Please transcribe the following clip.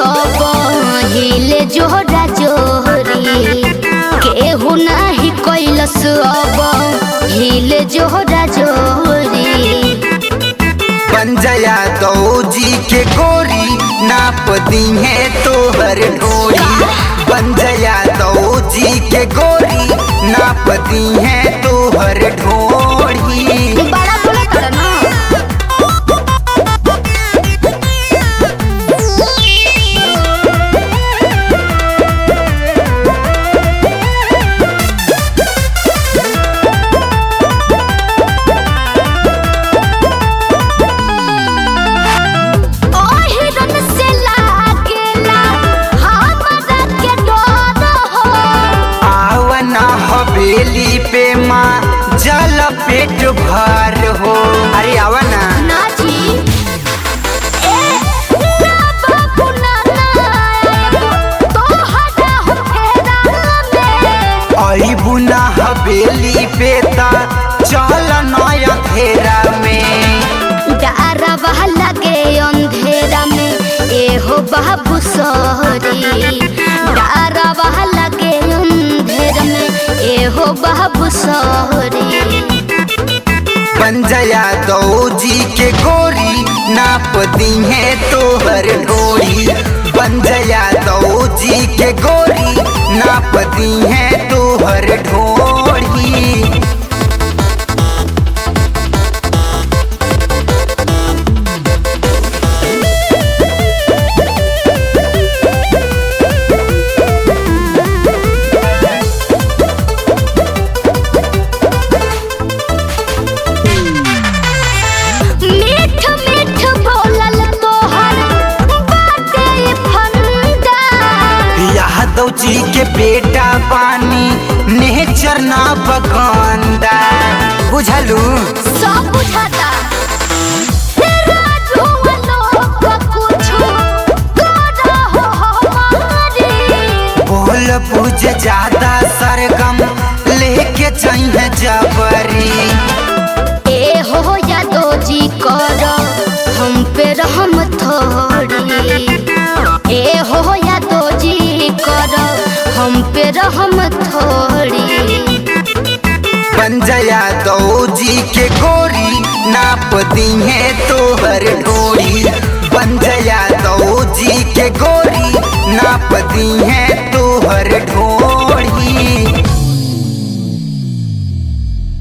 सब हिले जोहरा जोहरी केहू नाही कैलस अब हिले जोहरा जोहरी। पंजया दो जी के गोरी नाप दी है तोहर ढोरी। पंजया दो जी के गोरी नाप दी है तोहर ढोरी। बड़ा बोला कर ना। हवेली पे माँ जल पेट भर हो। अरे आवा ना नाची बुना हवेली पे ता चल नया घेरा में। डरवा लगे अंधेरा में एहो बाबू सोहरी। डरवा लगे अंधेरा में एहो बाबू सोहरी। पंजया दो जी के गोरी नाप दी है तोहर ढोरी। पंजया दो जी के गोरी नाप दी है तोहर ढोरी। यादव जी के बेटा पानी नेचर ना बगंदा बुझलू। सब बुझाता बोल बुझ ज्यादा सरगम लेके चाहिए जबरी। ए हो यादव जी करो हम पे रहम थोड़ी। ए हो यादव जी करो हम पे रहम थोड़ी। पंजया दो जी के गोरी नाप दी है तोहर ढोरी। पंजया दो जी के गोरी नाप दी है तोहर ढोरी।